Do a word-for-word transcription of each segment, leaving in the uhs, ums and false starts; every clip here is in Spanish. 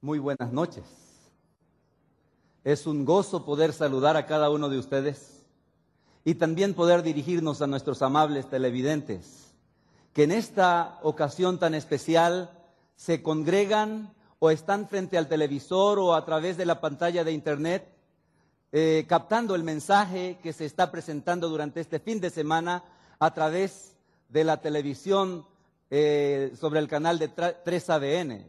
Muy buenas noches. Es un gozo poder saludar a cada uno de ustedes y también poder dirigirnos a nuestros amables televidentes, que en esta ocasión tan especial se congregan o están frente al televisor o a través de la pantalla de internet, eh, captando el mensaje que se está presentando durante este fin de semana a través de la televisión eh, sobre el canal de tres A B N.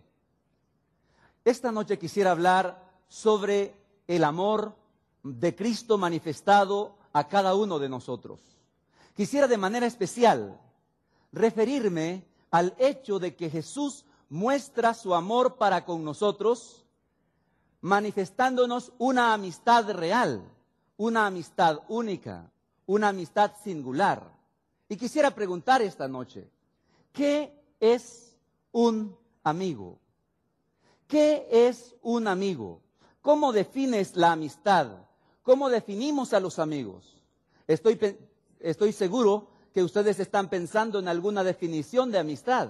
Esta noche quisiera hablar sobre el amor de Cristo manifestado a cada uno de nosotros. Quisiera de manera especial referirme al hecho de que Jesús muestra su amor para con nosotros, manifestándonos una amistad real, una amistad única, una amistad singular. Y quisiera preguntar esta noche, ¿qué es un amigo? ¿Qué es un amigo? ¿Cómo defines la amistad? ¿Cómo definimos a los amigos? Estoy, estoy seguro que ustedes están pensando en alguna definición de amistad.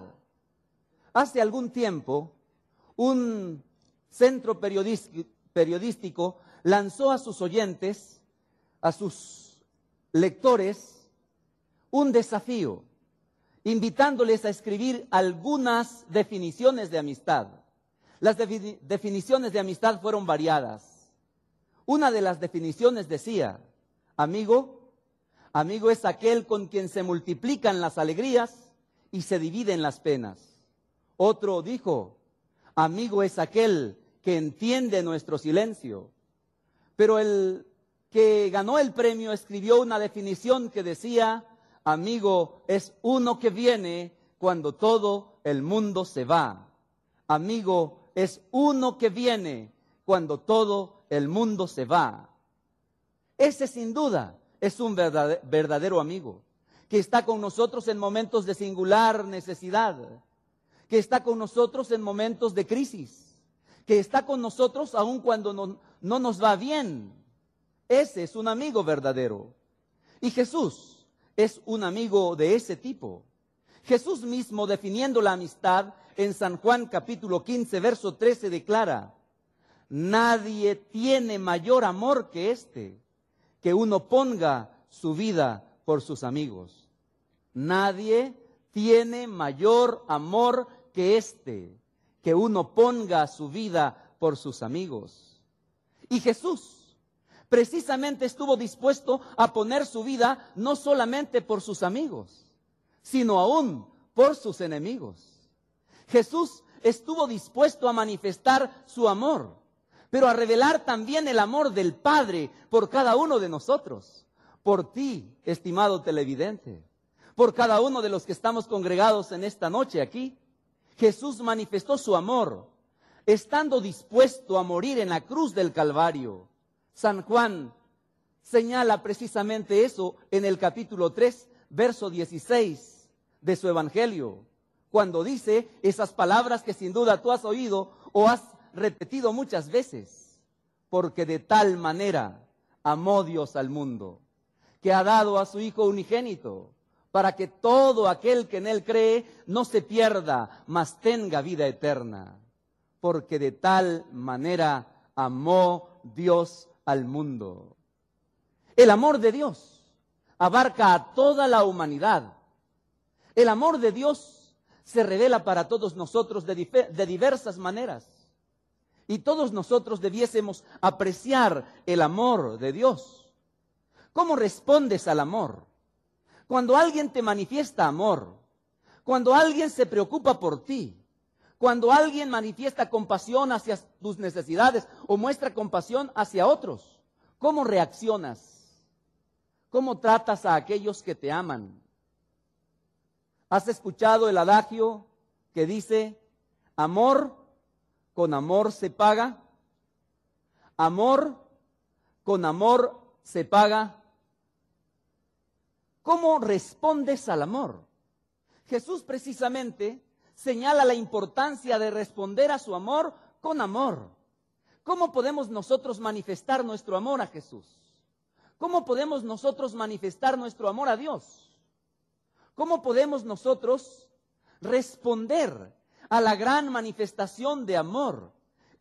Hace algún tiempo, un centro periodístico lanzó a sus oyentes, a sus lectores, un desafío, invitándoles a escribir algunas definiciones de amistad. Las defini- definiciones de amistad fueron variadas. Una de las definiciones decía, amigo, amigo es aquel con quien se multiplican las alegrías y se dividen las penas. Otro dijo, amigo es aquel que entiende nuestro silencio. Pero el que ganó el premio escribió una definición que decía, amigo es uno que viene cuando todo el mundo se va. Amigo es uno que viene cuando todo el mundo se va. Ese sin duda es un verdadero amigo, que está con nosotros en momentos de singular necesidad, que está con nosotros en momentos de crisis, que está con nosotros aun cuando no, no nos va bien. Ese es un amigo verdadero. Y Jesús es un amigo de ese tipo. Jesús mismo, definiendo la amistad, en San Juan capítulo quince, verso trece, declara, nadie tiene mayor amor que este, que uno ponga su vida por sus amigos. Nadie tiene mayor amor que este, que uno ponga su vida por sus amigos. Y Jesús precisamente estuvo dispuesto a poner su vida no solamente por sus amigos, sino aún por sus enemigos. Jesús estuvo dispuesto a manifestar su amor, pero a revelar también el amor del Padre por cada uno de nosotros, por ti, estimado televidente, por cada uno de los que estamos congregados en esta noche aquí. Jesús manifestó su amor, estando dispuesto a morir en la cruz del Calvario. San Juan señala precisamente eso en el capítulo tres, verso dieciséis de su Evangelio, cuando dice esas palabras que sin duda tú has oído o has repetido muchas veces. Porque de tal manera amó Dios al mundo, que ha dado a su Hijo unigénito, para que todo aquel que en Él cree no se pierda, mas tenga vida eterna. Porque de tal manera amó Dios al mundo. El amor de Dios abarca a toda la humanidad. El amor de Dios se revela para todos nosotros de, de diversas maneras. Y todos nosotros debiésemos apreciar el amor de Dios. ¿Cómo respondes al amor? Cuando alguien te manifiesta amor, cuando alguien se preocupa por ti, cuando alguien manifiesta compasión hacia tus necesidades o muestra compasión hacia otros, ¿cómo reaccionas? ¿Cómo tratas a aquellos que te aman? ¿Has escuchado el adagio que dice, amor con amor se paga? Amor con amor se paga. ¿Cómo respondes al amor? Jesús precisamente señala la importancia de responder a su amor con amor. ¿Cómo podemos nosotros manifestar nuestro amor a Jesús? ¿Cómo podemos nosotros manifestar nuestro amor a Dios? ¿Cómo podemos nosotros responder a la gran manifestación de amor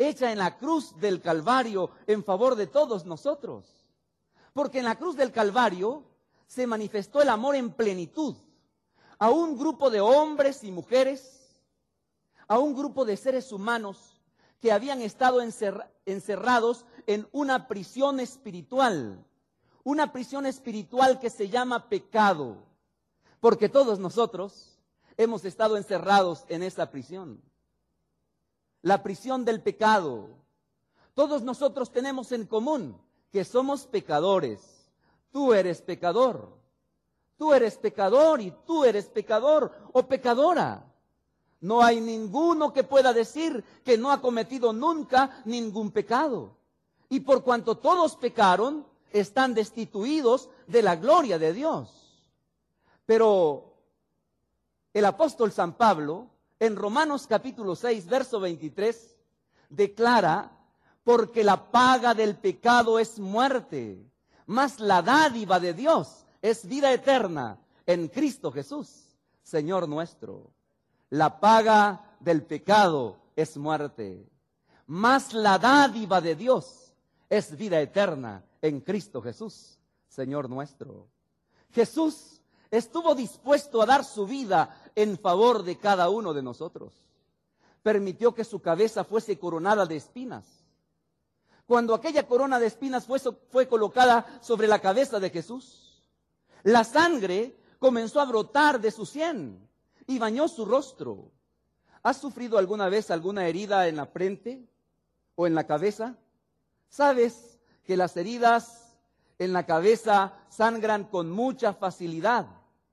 hecha en la cruz del Calvario en favor de todos nosotros. Porque en la cruz del Calvario se manifestó el amor en plenitud a un grupo de hombres y mujeres, a un grupo de seres humanos que habían estado encerra- encerrados en una prisión espiritual, una prisión espiritual que se llama pecado, porque todos nosotros hemos estado encerrados en esa prisión, la prisión del pecado. Todos nosotros tenemos en común que somos pecadores. Tú eres pecador, tú eres pecador y tú eres pecador o pecadora. No hay ninguno que pueda decir que no ha cometido nunca ningún pecado. Y por cuanto todos pecaron, están destituidos de la gloria de Dios. Pero el apóstol San Pablo, en Romanos capítulo seis, verso veintitrés, declara: porque la paga del pecado es muerte, mas la dádiva de Dios es vida eterna en Cristo Jesús, Señor nuestro. La paga del pecado es muerte, mas la dádiva de Dios es vida eterna en Cristo Jesús, Señor nuestro. Jesús estuvo dispuesto a dar su vida en favor de cada uno de nosotros. Permitió que su cabeza fuese coronada de espinas. Cuando aquella corona de espinas fue, fue colocada sobre la cabeza de Jesús, la sangre comenzó a brotar de su sien y bañó su rostro. ¿Has sufrido alguna vez alguna herida en la frente o en la cabeza? ¿Sabes que las heridas en la cabeza sangran con mucha facilidad?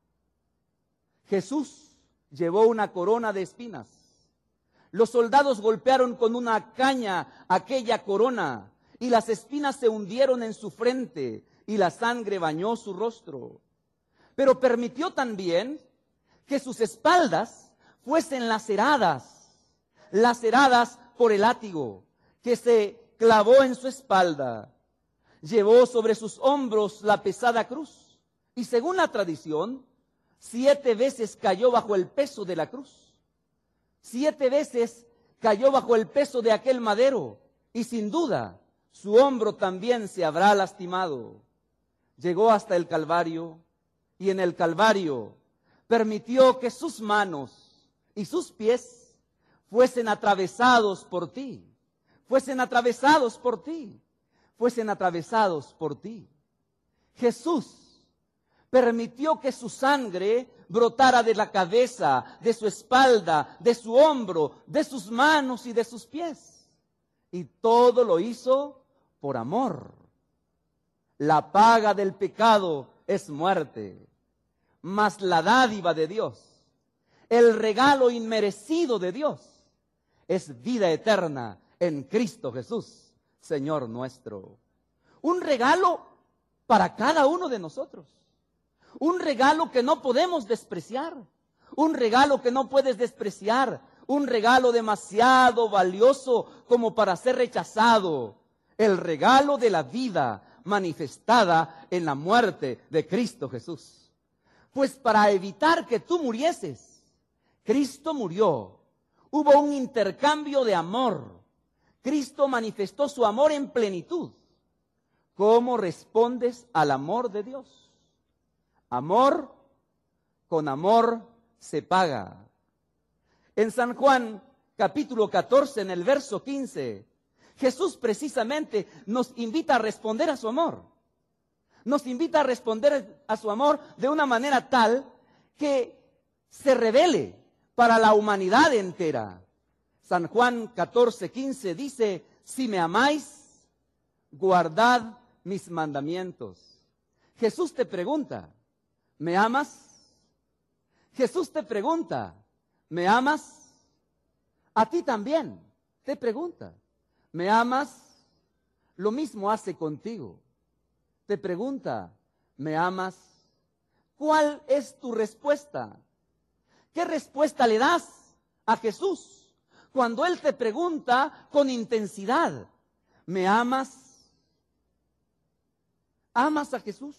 Jesús llevó una corona de espinas. Los soldados golpearon con una caña aquella corona y las espinas se hundieron en su frente y la sangre bañó su rostro. Pero permitió también que sus espaldas fuesen laceradas, laceradas por el látigo que se clavó en su espalda. Llevó sobre sus hombros la pesada cruz y, según la tradición, siete veces cayó bajo el peso de la cruz. Siete veces cayó bajo el peso de aquel madero y sin duda su hombro también se habrá lastimado. Llegó hasta el Calvario y en el Calvario permitió que sus manos y sus pies fuesen atravesados por ti, fuesen atravesados por ti, fuesen atravesados por ti. Jesús permitió que su sangre brotara de la cabeza, de su espalda, de su hombro, de sus manos y de sus pies. Y todo lo hizo por amor. La paga del pecado es muerte, mas la dádiva de Dios, el regalo inmerecido de Dios, es vida eterna en Cristo Jesús, Señor nuestro. Un regalo para cada uno de nosotros. Un regalo que no podemos despreciar, un regalo que no puedes despreciar, un regalo demasiado valioso como para ser rechazado, el regalo de la vida manifestada en la muerte de Cristo Jesús. Pues para evitar que tú murieses, Cristo murió. Hubo un intercambio de amor. Cristo manifestó su amor en plenitud. ¿Cómo respondes al amor de Dios? Amor con amor se paga. En San Juan capítulo catorce, en el verso quince, Jesús precisamente nos invita a responder a su amor. Nos invita a responder a su amor de una manera tal que se revele para la humanidad entera. San Juan catorce, quince dice: si me amáis, guardad mis mandamientos. Jesús te pregunta: ¿me amas? Jesús te pregunta: ¿me amas? A ti también te pregunta: ¿me amas? Lo mismo hace contigo. Te pregunta: ¿me amas? ¿Cuál es tu respuesta? ¿Qué respuesta le das a Jesús cuando Él te pregunta con intensidad: ¿me amas? ¿Amas a Jesús?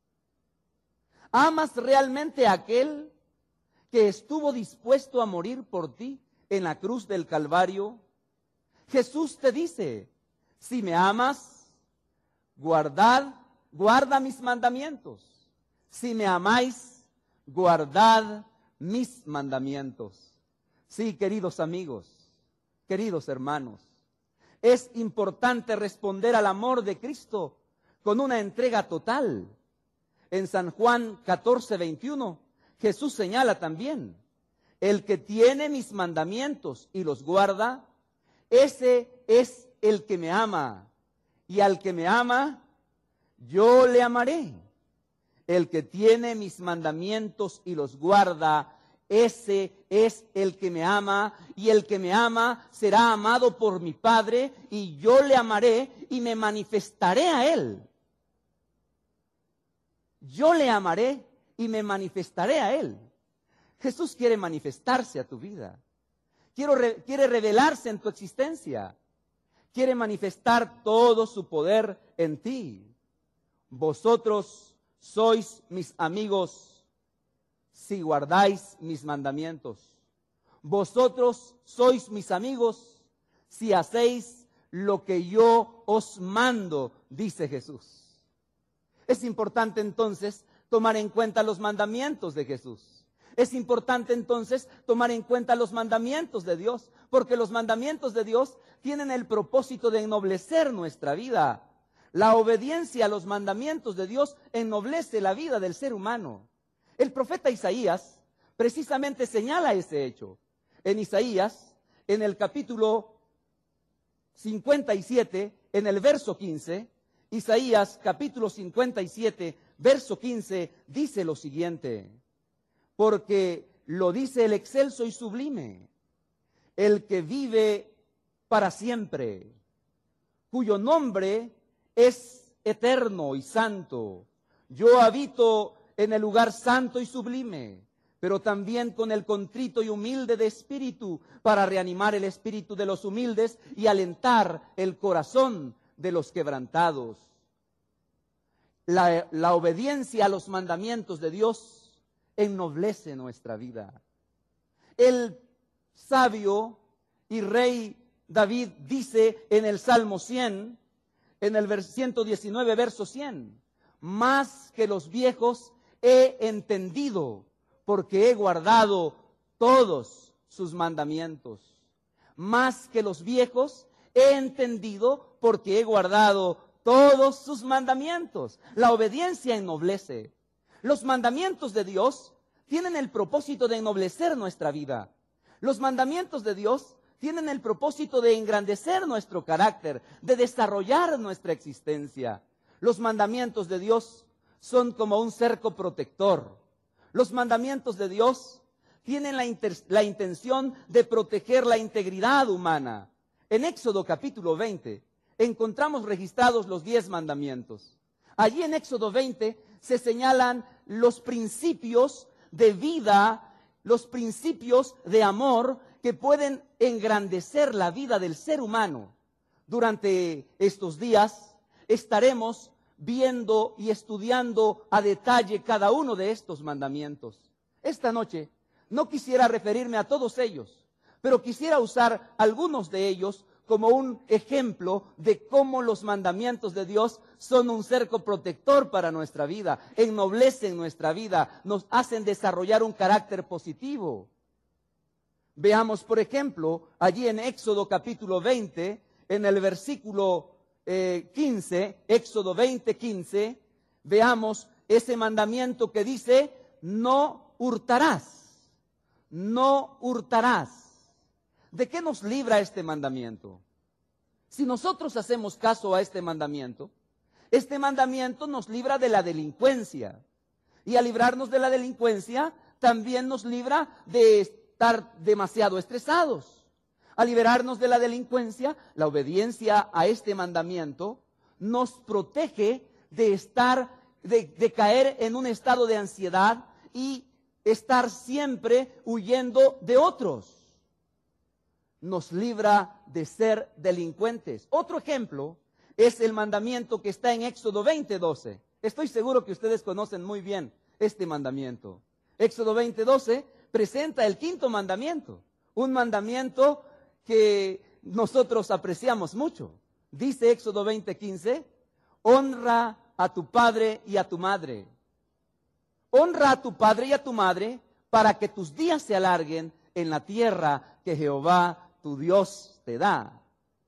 ¿Amas realmente a aquel que estuvo dispuesto a morir por ti en la cruz del Calvario? Jesús te dice, si me amas, guardad, guarda mis mandamientos. Si me amáis, guardad mis mandamientos. Sí, queridos amigos, queridos hermanos, es importante responder al amor de Cristo con una entrega total. En San Juan catorce, veintiuno, Jesús señala también, el que tiene mis mandamientos y los guarda, ese es el que me ama, y al que me ama, yo le amaré. El que tiene mis mandamientos y los guarda, ese es el que me ama, y el que me ama será amado por mi Padre, y yo le amaré y me manifestaré a él. Yo le amaré y me manifestaré a él. Jesús quiere manifestarse a tu vida. Quiero re, quiere revelarse en tu existencia. Quiere manifestar todo su poder en ti. Vosotros sois mis amigos si guardáis mis mandamientos. Vosotros sois mis amigos si hacéis lo que yo os mando, dice Jesús. Es importante entonces tomar en cuenta los mandamientos de Jesús. Es importante entonces tomar en cuenta los mandamientos de Dios, porque los mandamientos de Dios tienen el propósito de ennoblecer nuestra vida. La obediencia a los mandamientos de Dios ennoblece la vida del ser humano. El profeta Isaías precisamente señala ese hecho. En Isaías, en el capítulo cincuenta y siete, en el verso quince, Isaías capítulo cincuenta y siete, verso quince, dice lo siguiente: porque lo dice el excelso y sublime, el que vive para siempre, cuyo nombre es eterno y santo. Yo habito en el lugar santo y sublime, pero también con el contrito y humilde de espíritu, para reanimar el espíritu de los humildes y alentar el corazón de los quebrantados. La, la obediencia a los mandamientos de Dios ennoblece nuestra vida. El sabio y rey David dice en el Salmo cien, en el ciento diecinueve, verso cien, más que los viejos he entendido, porque he guardado todos sus mandamientos. Más que los viejos he entendido, porque he guardado todos sus mandamientos. La obediencia ennoblece. Los mandamientos de Dios tienen el propósito de ennoblecer nuestra vida. Los mandamientos de Dios tienen el propósito de engrandecer nuestro carácter, de desarrollar nuestra existencia. Los mandamientos de Dios son como un cerco protector. Los mandamientos de Dios tienen la, inter- la intención de proteger la integridad humana. En Éxodo capítulo veinte encontramos registrados los diez mandamientos. Allí en Éxodo veinte se señalan los principios de vida, los principios de amor que pueden engrandecer la vida del ser humano. Durante estos días estaremos viendo y estudiando a detalle cada uno de estos mandamientos. Esta noche no quisiera referirme a todos ellos, pero quisiera usar algunos de ellos como un ejemplo de cómo los mandamientos de Dios son un cerco protector para nuestra vida, ennoblecen nuestra vida, nos hacen desarrollar un carácter positivo. Veamos, por ejemplo, allí en Éxodo capítulo veinte, en el versículo eh, quince, Éxodo veinte, quince, veamos ese mandamiento que dice, no hurtarás, no hurtarás. ¿De qué nos libra este mandamiento? Si nosotros hacemos caso a este mandamiento, este mandamiento nos libra de la delincuencia. Y al librarnos de la delincuencia, también nos libra de estar demasiado estresados. Al liberarnos de la delincuencia, la obediencia a este mandamiento nos protege de estar, de, de caer en un estado de ansiedad y estar siempre huyendo de otros. Nos libra de ser delincuentes. Otro ejemplo es el mandamiento que está en Éxodo veinte, doce. Estoy seguro que ustedes conocen muy bien este mandamiento. Éxodo veinte, doce presenta el quinto mandamiento, un mandamiento que nosotros apreciamos mucho. Dice Éxodo veinte quince, honra a tu padre y a tu madre. Honra a tu padre y a tu madre para que tus días se alarguen en la tierra que Jehová tu Dios te da.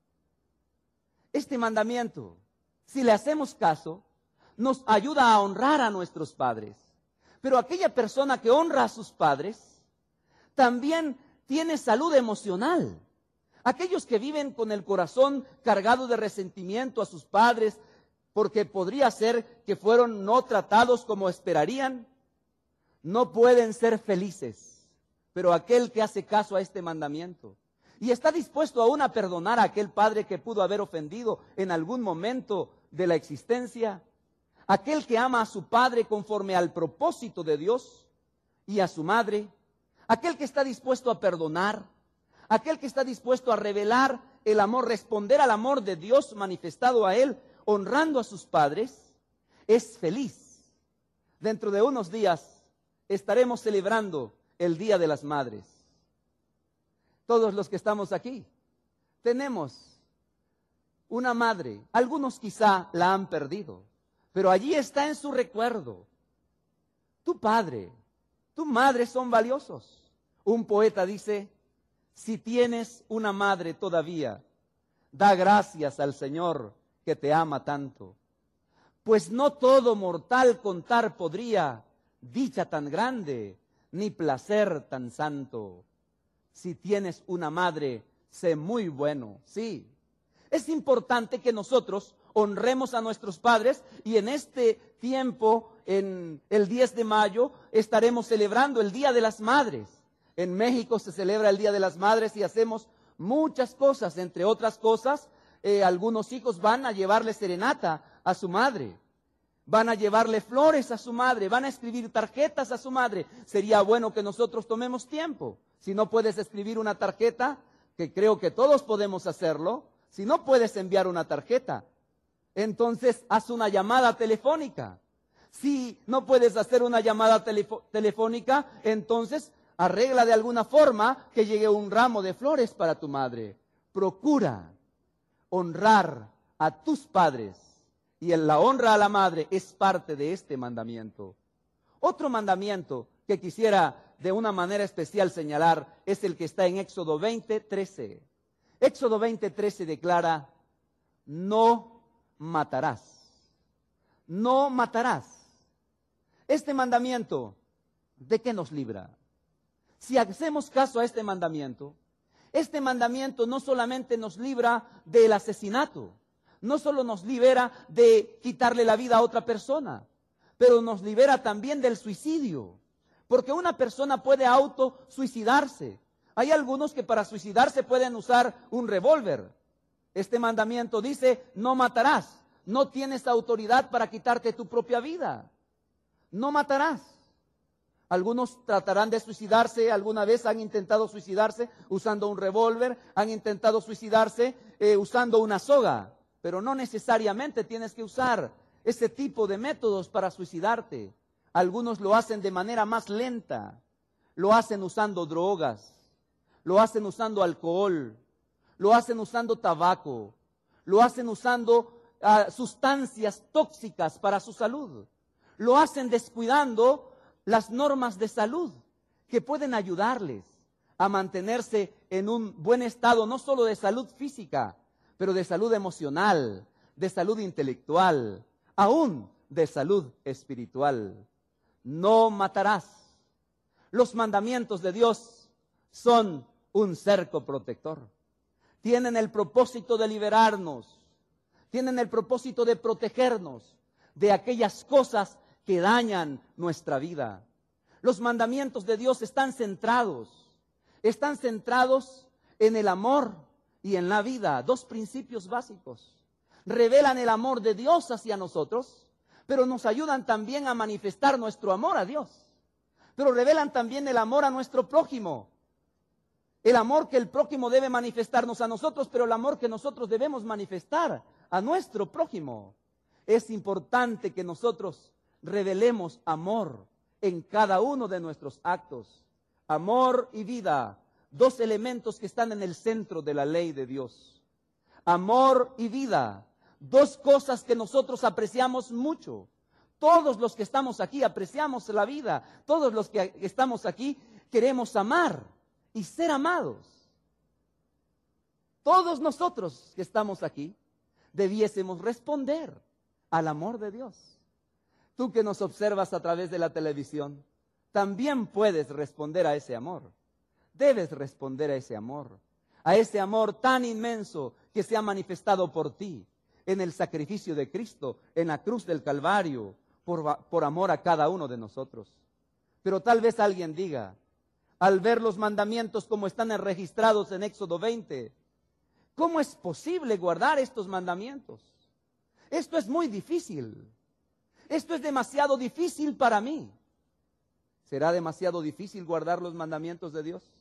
Este mandamiento, si le hacemos caso, nos ayuda a honrar a nuestros padres. Pero aquella persona que honra a sus padres también tiene salud emocional. Aquellos que viven con el corazón cargado de resentimiento a sus padres, porque podría ser que fueron no tratados como esperarían, no pueden ser felices. Pero aquel que hace caso a este mandamiento y está dispuesto aún a perdonar a aquel padre que pudo haber ofendido en algún momento de la existencia, aquel que ama a su padre conforme al propósito de Dios y a su madre, aquel que está dispuesto a perdonar, aquel que está dispuesto a revelar el amor, responder al amor de Dios manifestado a él, honrando a sus padres, es feliz. Dentro de unos días estaremos celebrando el Día de las Madres. Todos los que estamos aquí tenemos una madre. Algunos quizá la han perdido, pero allí está en su recuerdo. Tu padre, tu madre son valiosos. Un poeta dice, si tienes una madre todavía, da gracias al Señor que te ama tanto. Pues no todo mortal contar podría dicha tan grande, ni placer tan santo. Si tienes una madre, sé muy bueno. Sí, es importante que nosotros honremos a nuestros padres y en este tiempo, en el diez de mayo, estaremos celebrando el Día de las Madres. En México se celebra el Día de las Madres y hacemos muchas cosas, entre otras cosas, eh, algunos hijos van a llevarle serenata a su madre. Van a llevarle flores a su madre, van a escribir tarjetas a su madre. Sería bueno que nosotros tomemos tiempo. Si no puedes escribir una tarjeta, que creo que todos podemos hacerlo, si no puedes enviar una tarjeta, entonces haz una llamada telefónica. Si no puedes hacer una llamada telefo- telefónica, entonces arregla de alguna forma que llegue un ramo de flores para tu madre. Procura honrar a tus padres. Y en la honra a la madre es parte de este mandamiento. Otro mandamiento que quisiera de una manera especial señalar es el que está en Éxodo veinte trece. Éxodo veinte trece declara, no matarás. No matarás. Este mandamiento, ¿de qué nos libra? Si hacemos caso a este mandamiento, este mandamiento no solamente nos libra del asesinato, no solo nos libera de quitarle la vida a otra persona, pero nos libera también del suicidio. Porque una persona puede autosuicidarse. Hay algunos que para suicidarse pueden usar un revólver. Este mandamiento dice, no matarás. No tienes autoridad para quitarte tu propia vida. No matarás. Algunos tratarán de suicidarse, alguna vez han intentado suicidarse usando un revólver, han intentado suicidarse eh, usando una soga. Pero no necesariamente tienes que usar ese tipo de métodos para suicidarte. Algunos lo hacen de manera más lenta. Lo hacen usando drogas. Lo hacen usando alcohol. Lo hacen usando tabaco. Lo hacen usando uh, sustancias tóxicas para su salud. Lo hacen descuidando las normas de salud que pueden ayudarles a mantenerse en un buen estado, no solo de salud física, pero de salud emocional, de salud intelectual, aún de salud espiritual. No matarás. Los mandamientos de Dios son un cerco protector. Tienen el propósito de liberarnos, tienen el propósito de protegernos de aquellas cosas que dañan nuestra vida. Los mandamientos de Dios están centrados, están centrados en el amor y en la vida, dos principios básicos. Revelan el amor de Dios hacia nosotros, pero nos ayudan también a manifestar nuestro amor a Dios. Pero revelan también el amor a nuestro prójimo. El amor que el prójimo debe manifestarnos a nosotros, pero el amor que nosotros debemos manifestar a nuestro prójimo. Es importante que nosotros revelemos amor en cada uno de nuestros actos. Amor y vida dos elementos que están en el centro de la ley de Dios. Amor y vida, dos cosas que nosotros apreciamos mucho. Todos los que estamos aquí apreciamos la vida, todos los que estamos aquí queremos amar y ser amados. Todos nosotros que estamos aquí debiésemos responder al amor de Dios. Tú que nos observas a través de la televisión, también puedes responder a ese amor. Debes responder a ese amor, a ese amor tan inmenso que se ha manifestado por ti en el sacrificio de Cristo, en la cruz del Calvario, por, por amor a cada uno de nosotros. Pero tal vez alguien diga, al ver los mandamientos como están registrados en Éxodo veinte, ¿cómo es posible guardar estos mandamientos? Esto es muy difícil. Esto es demasiado difícil para mí. ¿Será demasiado difícil guardar los mandamientos de Dios?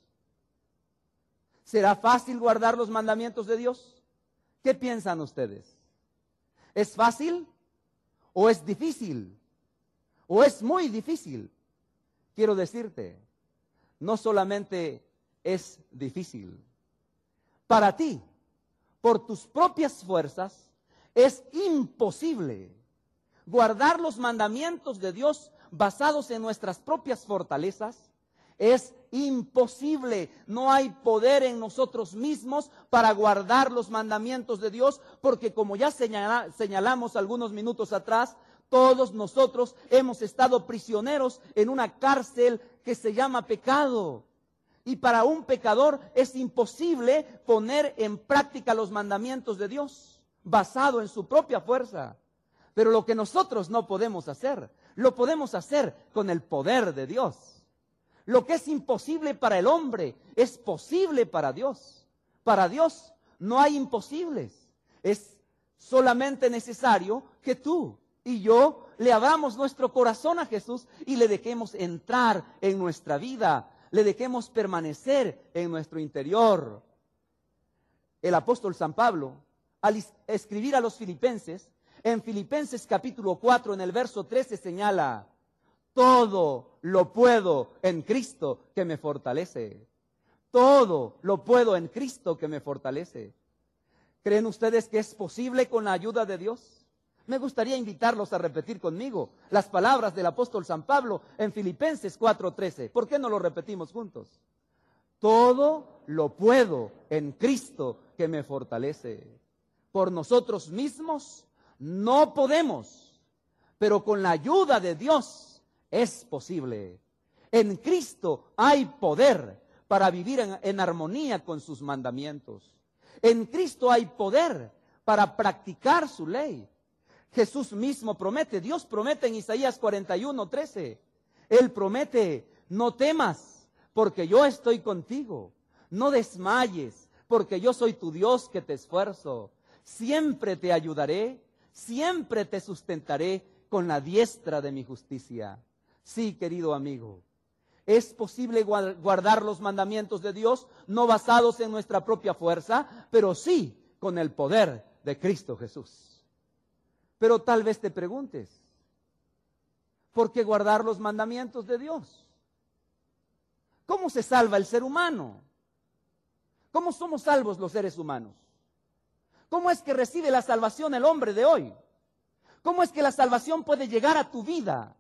¿Será fácil guardar los mandamientos de Dios? ¿Qué piensan ustedes? ¿Es fácil o es difícil? ¿O es muy difícil? Quiero decirte, no solamente es difícil. Para ti, por tus propias fuerzas, es imposible guardar los mandamientos de Dios basados en nuestras propias fortalezas. Es imposible, no hay poder en nosotros mismos para guardar los mandamientos de Dios, porque como ya señala, señalamos algunos minutos atrás, todos nosotros hemos estado prisioneros en una cárcel que se llama pecado. Y para un pecador es imposible poner en práctica los mandamientos de Dios, basado en su propia fuerza. Pero lo que nosotros no podemos hacer, lo podemos hacer con el poder de Dios. Lo que es imposible para el hombre es posible para Dios. Para Dios no hay imposibles. Es solamente necesario que tú y yo le abramos nuestro corazón a Jesús y le dejemos entrar en nuestra vida, le dejemos permanecer en nuestro interior. El apóstol San Pablo, al escribir a los filipenses, en Filipenses capítulo cuatro, en el verso trece, señala: todo lo puedo en Cristo que me fortalece. Todo lo puedo en Cristo que me fortalece. ¿Creen ustedes que es posible con la ayuda de Dios? Me gustaría invitarlos a repetir conmigo las palabras del apóstol San Pablo en Filipenses cuatro trece. ¿Por qué no lo repetimos juntos? Todo lo puedo en Cristo que me fortalece. Por nosotros mismos no podemos, pero con la ayuda de Dios es posible. En Cristo hay poder para vivir en, en armonía con sus mandamientos. En Cristo hay poder para practicar su ley. Jesús mismo promete, Dios promete en Isaías cuarenta y uno, trece. Él promete: no temas, porque yo estoy contigo. No desmayes, porque yo soy tu Dios que te esfuerzo. Siempre te ayudaré, siempre te sustentaré con la diestra de mi justicia. Sí, querido amigo, es posible guardar los mandamientos de Dios, no basados en nuestra propia fuerza, pero sí con el poder de Cristo Jesús. Pero tal vez te preguntes, ¿por qué guardar los mandamientos de Dios? ¿Cómo se salva el ser humano? ¿Cómo somos salvos los seres humanos? ¿Cómo es que recibe la salvación el hombre de hoy? ¿Cómo es que la salvación puede llegar a tu vida?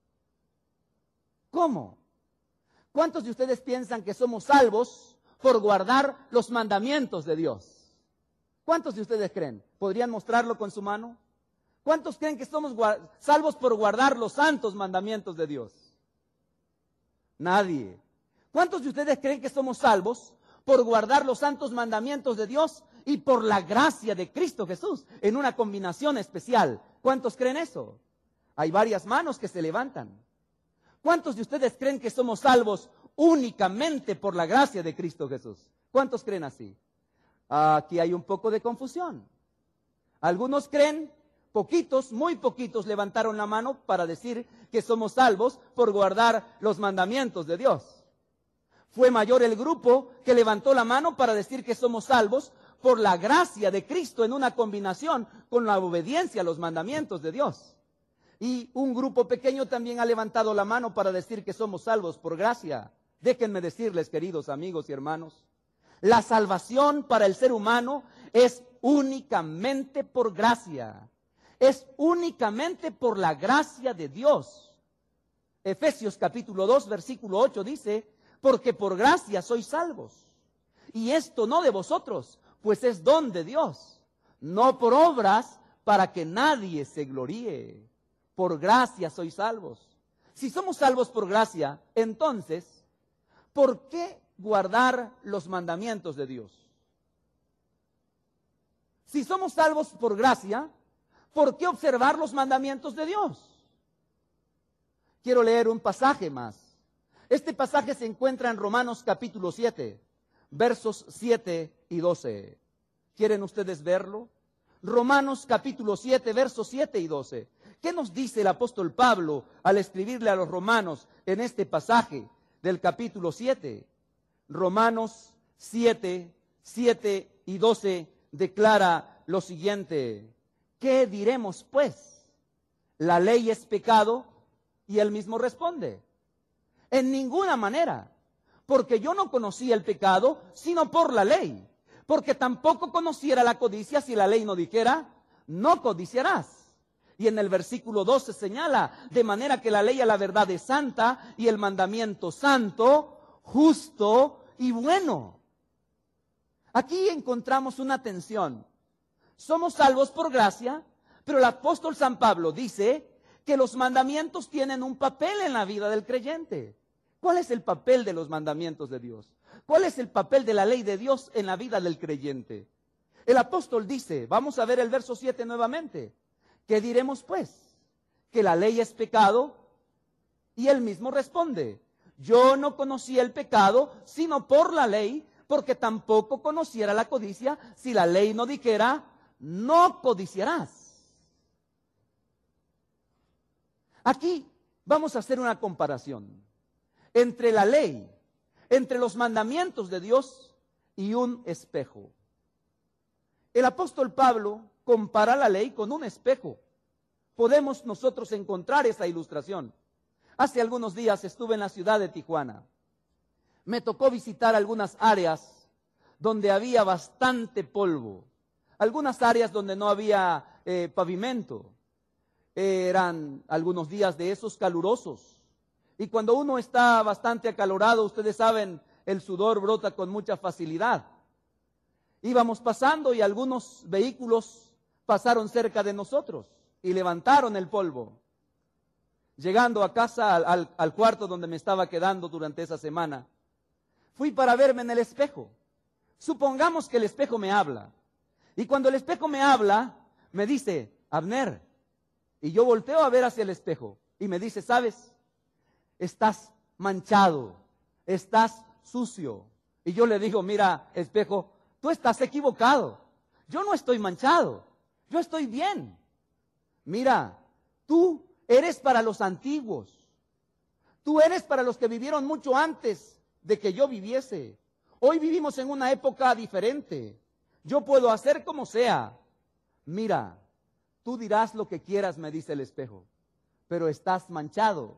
¿Cómo? ¿Cuántos de ustedes piensan que somos salvos por guardar los mandamientos de Dios? ¿Cuántos de ustedes creen? ¿Podrían mostrarlo con su mano? ¿Cuántos creen que somos salvos por guardar los santos mandamientos de Dios? Nadie. ¿Cuántos de ustedes creen que somos salvos por guardar los santos mandamientos de Dios y por la gracia de Cristo Jesús en una combinación especial? ¿Cuántos creen eso? Hay varias manos que se levantan. ¿Cuántos de ustedes creen que somos salvos únicamente por la gracia de Cristo Jesús? ¿Cuántos creen así? Aquí hay un poco de confusión. Algunos creen, poquitos, muy poquitos levantaron la mano para decir que somos salvos por guardar los mandamientos de Dios. Fue mayor el grupo que levantó la mano para decir que somos salvos por la gracia de Cristo en una combinación con la obediencia a los mandamientos de Dios. Y un grupo pequeño también ha levantado la mano para decir que somos salvos por gracia Déjenme decirles, queridos amigos y hermanos, la salvación para el ser humano es únicamente por gracia. Es únicamente por la gracia de Dios. Efesios capítulo dos, versículo ocho dice, porque por gracia sois salvos. Y esto no de vosotros, pues es don de Dios, no por obras para que nadie se gloríe. Por gracia sois salvos. Si somos salvos por gracia, entonces, ¿por qué guardar los mandamientos de Dios? Si somos salvos por gracia, ¿por qué observar los mandamientos de Dios? Quiero leer un pasaje más. Este pasaje se encuentra en Romanos capítulo siete, versos siete y doce. ¿Quieren ustedes verlo? Romanos capítulo siete, versos siete y doce. ¿Qué nos dice el apóstol Pablo al escribirle a los romanos en este pasaje del capítulo siete? Romanos siete, siete y doce declara lo siguiente. ¿Qué diremos pues? ¿La ley es pecado? Y él mismo responde, en ninguna manera, porque yo no conocía el pecado sino por la ley, porque tampoco conociera la codicia si la ley no dijera, no codiciarás. Y en el versículo doce señala, de manera que la ley a la verdad es santa y el mandamiento santo, justo y bueno. Aquí encontramos una tensión. Somos salvos por gracia, pero el apóstol San Pablo dice que los mandamientos tienen un papel en la vida del creyente. ¿Cuál es el papel de los mandamientos de Dios? ¿Cuál es el papel de la ley de Dios en la vida del creyente? El apóstol dice, vamos a ver el verso siete nuevamente. ¿Qué diremos pues? ¿Que la ley es pecado? Y él mismo responde, yo no conocía el pecado sino por la ley, porque tampoco conociera la codicia si la ley no dijera, no codiciarás. Aquí vamos a hacer una comparación entre la ley, entre los mandamientos de Dios y un espejo. El apóstol Pablo compara la ley con un espejo. Podemos nosotros encontrar esa ilustración. Hace algunos días estuve en la ciudad de Tijuana. Me tocó visitar algunas áreas donde había bastante polvo, algunas áreas donde no había eh, pavimento. Eran algunos días de esos calurosos. Y cuando uno está bastante acalorado, ustedes saben, el sudor brota con mucha facilidad. Íbamos pasando y algunos vehículos pasaron cerca de nosotros y levantaron el polvo. Llegando a casa, al, al, al cuarto donde me estaba quedando durante esa semana, fui para verme en el espejo. Supongamos que el espejo me habla. Y cuando el espejo me habla, me dice, Abner. Y yo volteo a ver hacia el espejo y me dice, ¿sabes? Estás manchado, estás sucio. Y yo le digo, mira, espejo, tú estás equivocado. Yo no estoy manchado, yo estoy bien. Mira, tú eres para los antiguos. Tú eres para los que vivieron mucho antes de que yo viviese. Hoy vivimos en una época diferente. Yo puedo hacer como sea. Mira, tú dirás lo que quieras, me dice el espejo, pero estás manchado.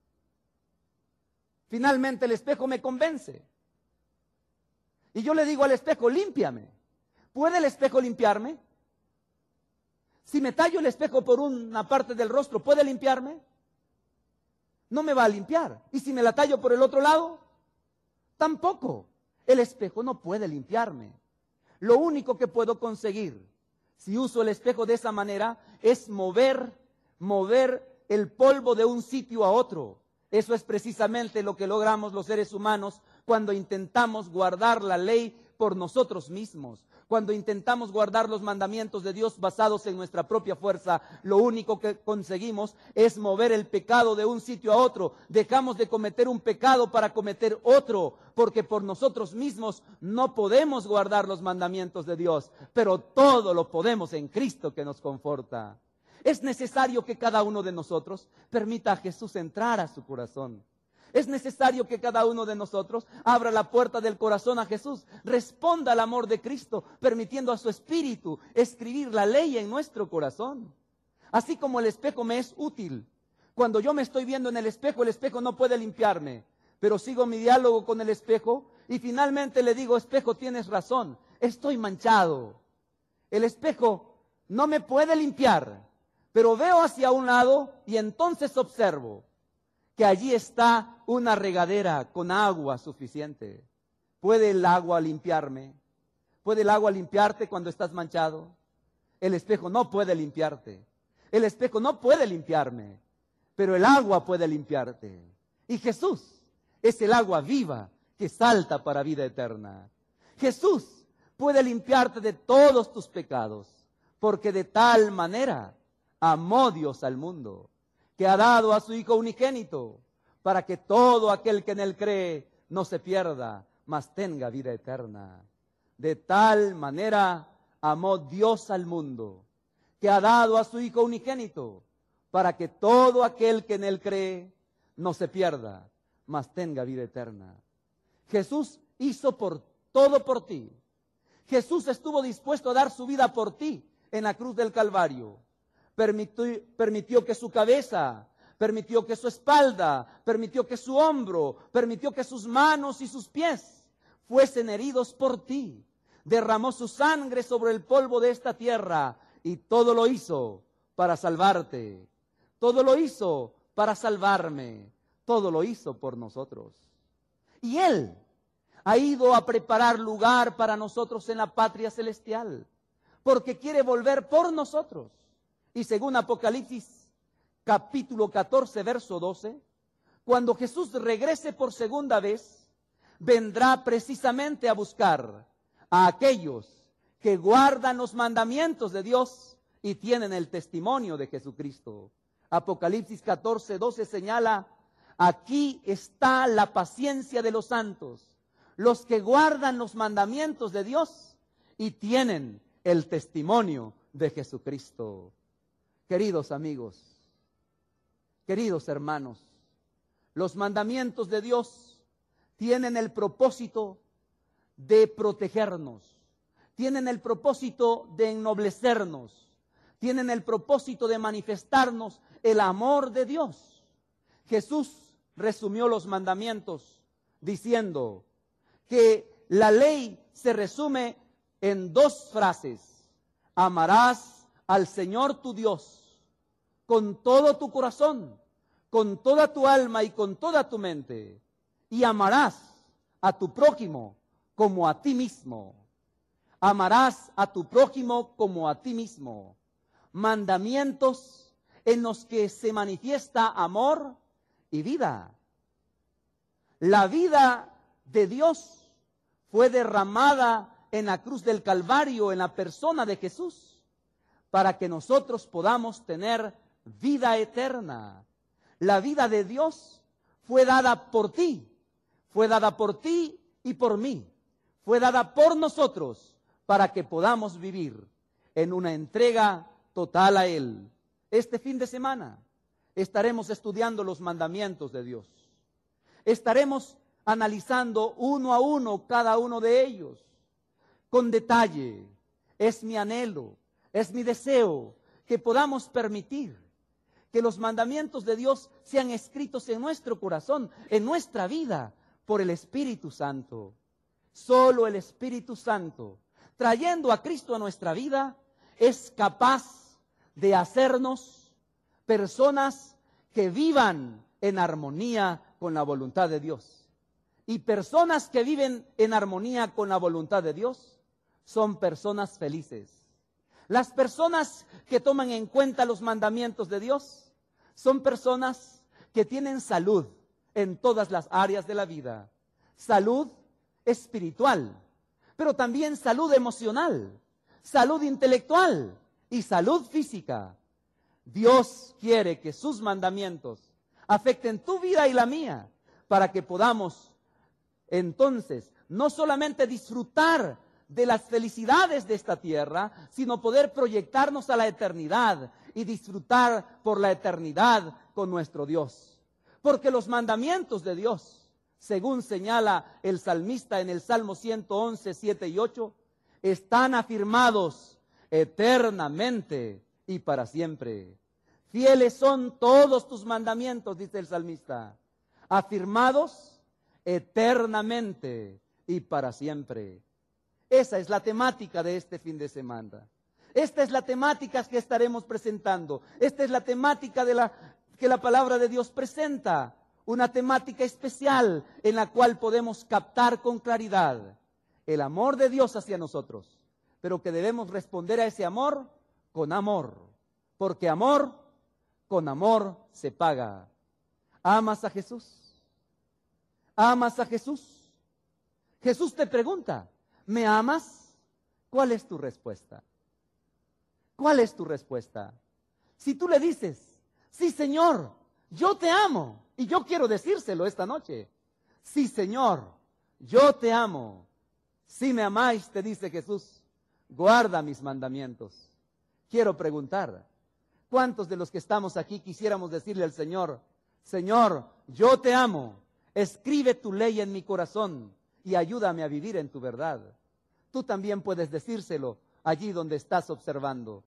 Finalmente el espejo me convence. Y yo le digo al espejo, límpiame. ¿Puede el espejo limpiarme? Si me tallo el espejo por una parte del rostro, ¿puede limpiarme? No me va a limpiar. ¿Y si me la tallo por el otro lado? Tampoco. El espejo no puede limpiarme. Lo único que puedo conseguir, si uso el espejo de esa manera, es mover, mover el polvo de un sitio a otro. Eso es precisamente lo que logramos los seres humanos cuando intentamos guardar la ley por nosotros mismos. Cuando intentamos guardar los mandamientos de Dios basados en nuestra propia fuerza, lo único que conseguimos es mover el pecado de un sitio a otro. Dejamos de cometer un pecado para cometer otro, porque por nosotros mismos no podemos guardar los mandamientos de Dios, pero todo lo podemos en Cristo que nos conforta. Es necesario que cada uno de nosotros permita a Jesús entrar a su corazón. Es necesario que cada uno de nosotros abra la puerta del corazón a Jesús, responda al amor de Cristo, permitiendo a su Espíritu escribir la ley en nuestro corazón. Así como el espejo me es útil. Cuando yo me estoy viendo en el espejo, el espejo no puede limpiarme. pero sigo mi diálogo con el espejo y finalmente le digo, espejo, tienes razón, estoy manchado. El espejo no me puede limpiar, pero veo hacia un lado y entonces observo que allí está una regadera con agua suficiente. ¿Puede el agua limpiarme? ¿Puede el agua limpiarte cuando estás manchado? El espejo no puede limpiarte. El espejo no puede limpiarme, pero el agua puede limpiarte. Y Jesús es el agua viva que salta para vida eterna. Jesús puede limpiarte de todos tus pecados, porque de tal manera amó Dios al mundo, que ha dado a su Hijo unigénito, para que todo aquel que en él cree no se pierda, mas tenga vida eterna. De tal manera amó Dios al mundo, que ha dado a su Hijo unigénito, para que todo aquel que en él cree no se pierda, mas tenga vida eterna. Jesús hizo por todo por ti. Jesús estuvo dispuesto a dar su vida por ti en la cruz del Calvario. Permitió, permitió que su cabeza, permitió que su espalda, permitió que su hombro, permitió que sus manos y sus pies fuesen heridos por ti. Derramó su sangre sobre el polvo de esta tierra y todo lo hizo para salvarte. Todo lo hizo para salvarme. Todo lo hizo por nosotros. Y Él ha ido a preparar lugar para nosotros en la patria celestial, porque quiere volver por nosotros. Y según Apocalipsis capítulo catorce, verso doce, cuando Jesús regrese por segunda vez, vendrá precisamente a buscar a aquellos que guardan los mandamientos de Dios y tienen el testimonio de Jesucristo. Apocalipsis catorce, doce señala, aquí está la paciencia de los santos, los que guardan los mandamientos de Dios y tienen el testimonio de Jesucristo. Queridos amigos, queridos hermanos, los mandamientos de Dios tienen el propósito de protegernos, tienen el propósito de ennoblecernos, tienen el propósito de manifestarnos el amor de Dios. Jesús resumió los mandamientos diciendo que la ley se resume en dos frases: amarás al Señor tu Dios con todo tu corazón, con toda tu alma y con toda tu mente, y amarás a tu prójimo como a ti mismo. Amarás a tu prójimo como a ti mismo. Mandamientos en los que se manifiesta amor y vida. La vida de Dios fue derramada en la cruz del Calvario, en la persona de Jesús, para que nosotros podamos tener vida eterna. La vida de Dios fue dada por ti, fue dada por ti y por mí, fue dada por nosotros para que podamos vivir en una entrega total a Él. Este fin de semana estaremos estudiando los mandamientos de Dios. Estaremos analizando uno a uno cada uno de ellos con detalle. Es mi anhelo, es mi deseo que podamos permitir que los mandamientos de Dios sean escritos en nuestro corazón, en nuestra vida, por el Espíritu Santo. Solo el Espíritu Santo, trayendo a Cristo a nuestra vida, es capaz de hacernos personas que vivan en armonía con la voluntad de Dios. Y personas que viven en armonía con la voluntad de Dios son personas felices. Las personas que toman en cuenta los mandamientos de Dios son personas que tienen salud en todas las áreas de la vida. Salud espiritual, pero también salud emocional, salud intelectual y salud física. Dios quiere que sus mandamientos afecten tu vida y la mía, para que podamos entonces no solamente disfrutar de las felicidades de esta tierra, sino poder proyectarnos a la eternidad y disfrutar por la eternidad con nuestro Dios. Porque los mandamientos de Dios, según señala el salmista en el Salmo ciento once, siete y ocho, están afirmados eternamente y para siempre. Fieles son todos tus mandamientos, dice el salmista, afirmados eternamente y para siempre. Esa es la temática de este fin de semana. Esta es la temática que estaremos presentando. Esta es la temática de la, que la palabra de Dios presenta. Una temática especial en la cual podemos captar con claridad el amor de Dios hacia nosotros, pero que debemos responder a ese amor con amor, porque amor con amor se paga. ¿Amas a Jesús? ¿Amas a Jesús? Jesús te pregunta, ¿me amas? ¿Cuál es tu respuesta? ¿Cuál es tu respuesta? Si tú le dices, sí, Señor, yo te amo, y yo quiero decírselo esta noche. Sí, Señor, yo te amo. Si me amáis, te dice Jesús, guarda mis mandamientos. Quiero preguntar, ¿cuántos de los que estamos aquí quisiéramos decirle al Señor, Señor, yo te amo, escribe tu ley en mi corazón y ayúdame a vivir en tu verdad? Tú también puedes decírselo allí donde estás observando.